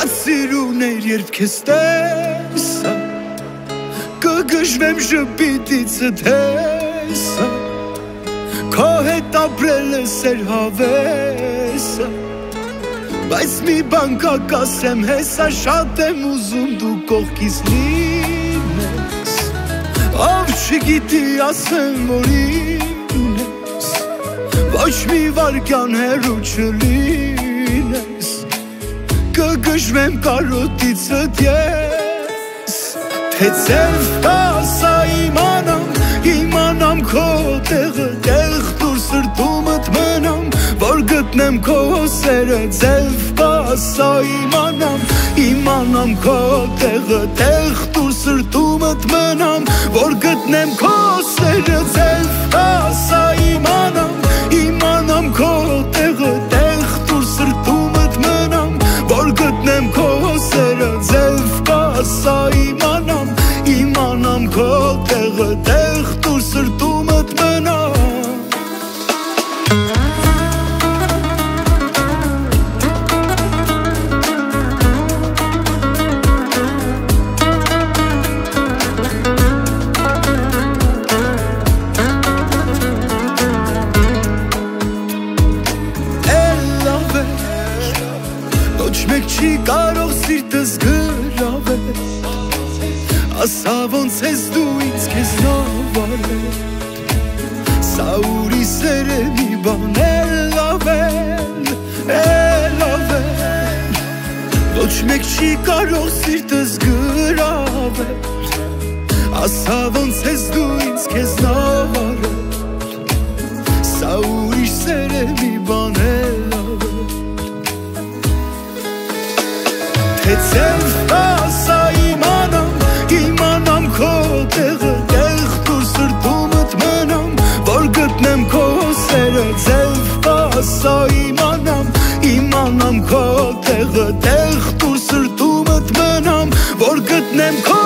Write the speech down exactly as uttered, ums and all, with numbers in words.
Շատ սիրուներ երբ քեզ տեսա Կգժվեմ ժպիտիցդ հեսա Քո հետ ապրել ես էր հավեսա Բայց մի բան կա կասեմ հեսա Շատ եմ ուզում դու կողքիս լինես Ով չգիտի ասեմ որ ինես Ոչ մի վարկյան հեռու չլինես Կգժվեմ կարոտիցդ ես Թե ձև կասա իմանամ Իմանամ քո տեղը Տեղ դուր սրտումդ մնամ Որ գտնեմ քո սերը Ձև կասա իմանամ Իմանամ քո տեղը Տեղ դուր սրտումդ մնամ Որ գտնեմ քո սերը Ձև կասա իմանամ Իմանամ քո տեղը Տեղ դուր սրտումդ մնամ Որ գտնեմ քո սերը Ձև կասա իմանամ Իմանամ քո տեղը Տեղ դուր սրտումդ մնամ Մեկ չի կարող սիրտս գրավել Ասա ոնց ես դու ինձ քեզ նավարել Սա ուրիշ սեր է մի բան էլ ավել Էլ ավել Ոչ մեկ չի կարող սիրտս գրավել Ասա ոնց ես դու ինձ քեզ նավարել Սա ուրիշ սեր է մի բան էլ Թե ձև կասա իմանամ Իմանամ քո տեղը Տեղ դուր սրտումդ մնամ Որ գտնեմ քո սերը Ձև կասա իմանամ Իմանամ քո տեղը Տեղ դուր սրտումդ մնամ Որ գտնեմ քո